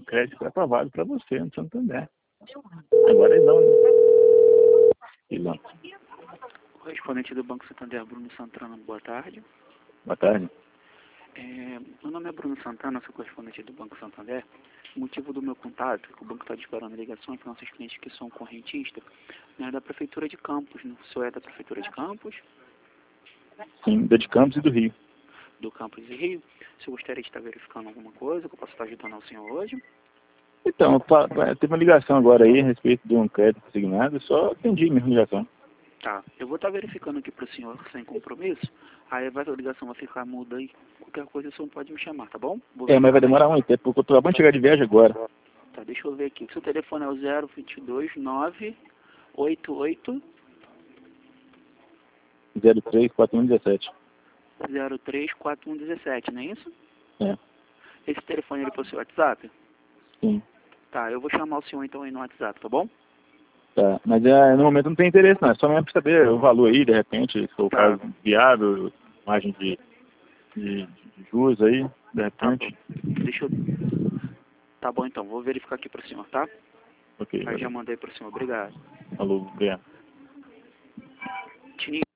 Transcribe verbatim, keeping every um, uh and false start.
crédito foi aprovado para você no Santander. Agora eles dão, né? E lá. Correspondente do Banco Santander, Bruno Santana, boa tarde. Boa tarde. É, meu nome é Bruno Santana, sou correspondente do Banco Santander. O motivo do meu contato é que o banco está disparando ligações para nossos clientes que são correntistas, né, da Prefeitura de Campos. Né? O senhor é da Prefeitura de Campos? Sim, da de Campos e do Rio. Do Campos e Rio. O senhor gostaria de estar verificando alguma coisa que eu possa estar ajudando o senhor hoje? Então, pa- pa- teve uma ligação agora aí a respeito de um crédito assignado, só atendi minha ligação. Tá, eu vou estar verificando aqui para o senhor sem compromisso. Aí vai, a ligação vai ficar muda aí. Qualquer coisa o senhor pode me chamar, tá bom? Vou É, mas vai verificar demorar muito tempo, porque eu tô acabando de chegar de viagem agora. Tá, deixa eu ver aqui. O seu telefone é o zero dois dois nove oito oito zero três quatro um um sete. zero três quatro um um sete, não é isso? É, Esse telefone ele é pro seu WhatsApp? sim. Tá, eu vou chamar o senhor então aí no WhatsApp, tá bom? Tá, mas é, no momento não tem interesse não, é só mesmo para saber o valor aí, de repente, se for o Tá. caso viável, margem de, de, de juros aí, de Tá bom. repente. Deixa eu... Tá bom então, vou verificar aqui pro senhor, tá? Ok, Aí já valeu. mandei pro senhor, obrigado. Falou, obrigado. Tininho.